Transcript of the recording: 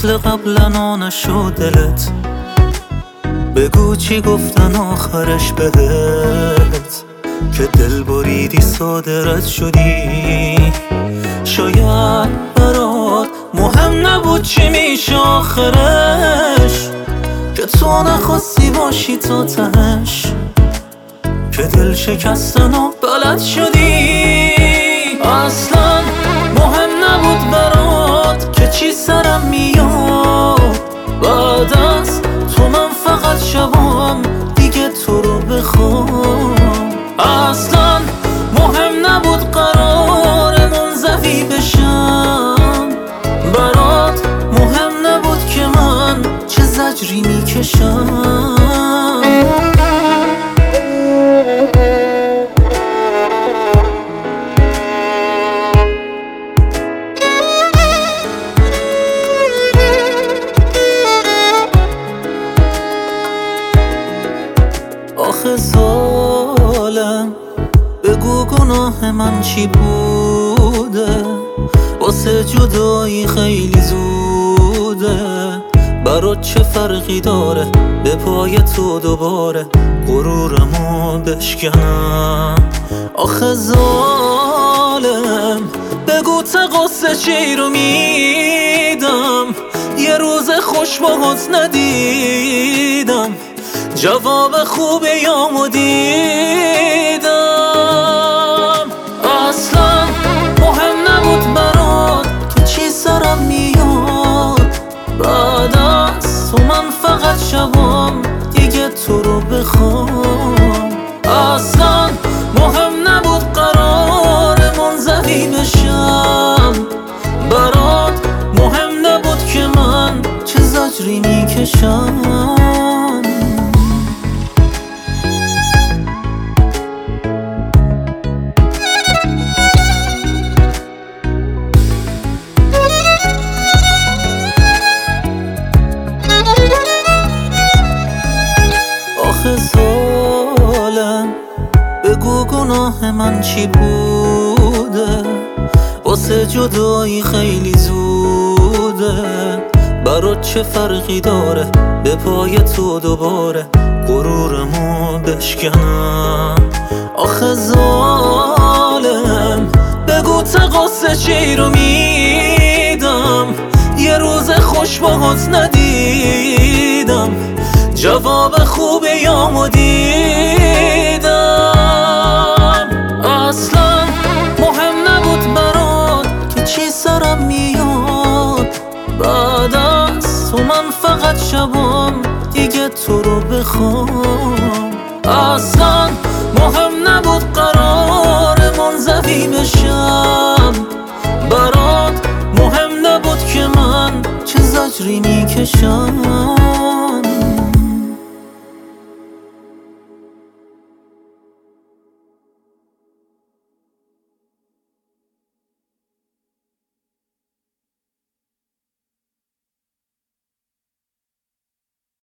مثل قبلا نشد دلت، بگو چی گفتن آخرش بهت، که دل بریدی صادرت شدی. شاید برات مهم نبود چی میشه آخرش، که تو نخواستی باشی تا تهش، که دل شکستن و بلد شدی. اصلا مهم نبود برات که چی سرم میاد، بعد از تو من فقط شبام دیگه تو رو بخوام. اصلا مهم نبود قرار منزوی بشم، برات مهم نبود که من چه زجری میکشم. آخه ظالم بگو گناه من چی بوده، واسه جدایی خیلی زوده. برات چه فرقی داره به پای تو دوباره غرورمو بشکنم. آخه ظالم بگو تقصیر چی رو میدم، یه روز خوش باهات ندیدم، جواب خوب یامو دیدم. اصلا مهم نبود برات که چی سرم میاد، بعد از تو من فقط شبام دیگه تو رو بخوام. اصلا مهم نبود قرار منزوی بشم، برات مهم نبود که من چه زجری میکشم. آخه ظالم بگو گناه من چی بوده، واسه جدایی خیلی زوده. برات چه فرقی داره به پای تو دوباره غرورمو بشکنم. آخه ظالم بگو تقصیر چی رو میدم، یه روز خوش باهات ندیدم، جواب خوب یامو دیدم. اصلا مهم نبود برات که چی سرم میاد، بعد از تو من فقط شبام دیگه تو رو بخوام. اصلا مهم نبود قرار منزوی بشم، برات مهم نبود که من چه زجری میکشم.